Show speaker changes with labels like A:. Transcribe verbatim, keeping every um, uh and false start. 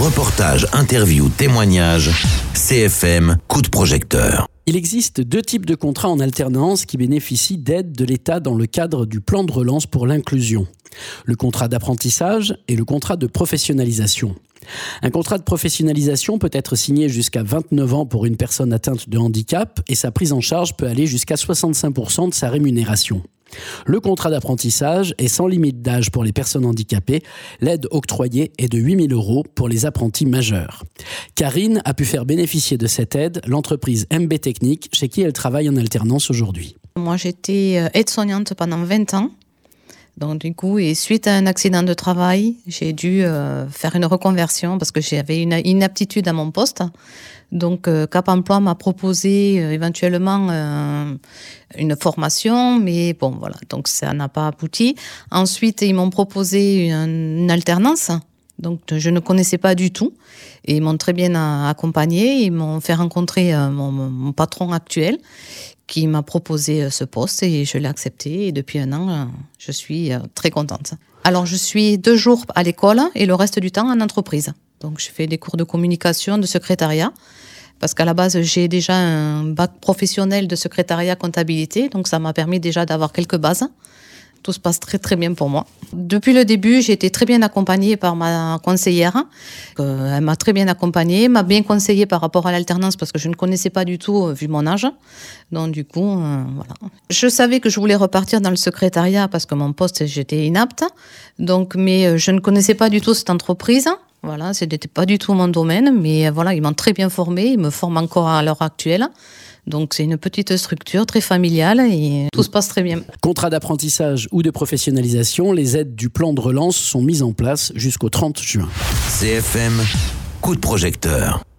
A: Reportages, interviews, témoignages, C F M, coup de projecteur.
B: Il existe deux types de contrats en alternance qui bénéficient d'aides de l'État dans le cadre du plan de relance pour l'inclusion. Le contrat d'apprentissage et le contrat de professionnalisation. Un contrat de professionnalisation peut être signé jusqu'à vingt-neuf ans pour une personne atteinte de handicap et sa prise en charge peut aller jusqu'à soixante-cinq pour cent de sa rémunération. Le contrat d'apprentissage est sans limite d'âge pour les personnes handicapées. L'aide octroyée est de huit mille euros pour les apprentis majeurs. Karine a pu faire bénéficier de cette aide l'entreprise M B Technique, chez qui elle travaille en alternance aujourd'hui.
C: Moi, j'étais aide-soignante pendant vingt ans. Donc du coup, et suite à un accident de travail, j'ai dû euh, faire une reconversion parce que j'avais une inaptitude à mon poste. Donc euh, Cap Emploi m'a proposé euh, éventuellement euh, une formation, mais bon voilà, donc ça n'a pas abouti. Ensuite, ils m'ont proposé une, une alternance. Donc je ne connaissais pas du tout et ils m'ont très bien accompagnée. Ils m'ont fait rencontrer euh, mon, mon patron actuel qui m'a proposé ce poste et je l'ai accepté. Et depuis un an, je suis très contente. Alors, je suis deux jours à l'école et le reste du temps en entreprise. Donc, je fais des cours de communication, de secrétariat, parce qu'à la base, j'ai déjà un bac professionnel de secrétariat comptabilité. Donc, ça m'a permis déjà d'avoir quelques bases. Tout se passe très très bien pour moi. Depuis le début, j'ai été très bien accompagnée par ma conseillère. Euh, elle m'a très bien accompagnée, m'a bien conseillée par rapport à l'alternance parce que je ne connaissais pas du tout euh, vu mon âge. Donc du coup, euh, voilà. Je savais que je voulais repartir dans le secrétariat parce que mon poste, j'étais inapte. Donc, mais euh, je ne connaissais pas du tout cette entreprise. Voilà, ce n'était pas du tout mon domaine, mais euh, voilà, ils m'ont très bien formée, ils me forment encore à l'heure actuelle. Donc c'est une petite structure très familiale et tout se passe très bien.
B: Contrat d'apprentissage ou de professionnalisation, les aides du plan de relance sont mises en place jusqu'au trente juin.
A: C F M, coup de projecteur.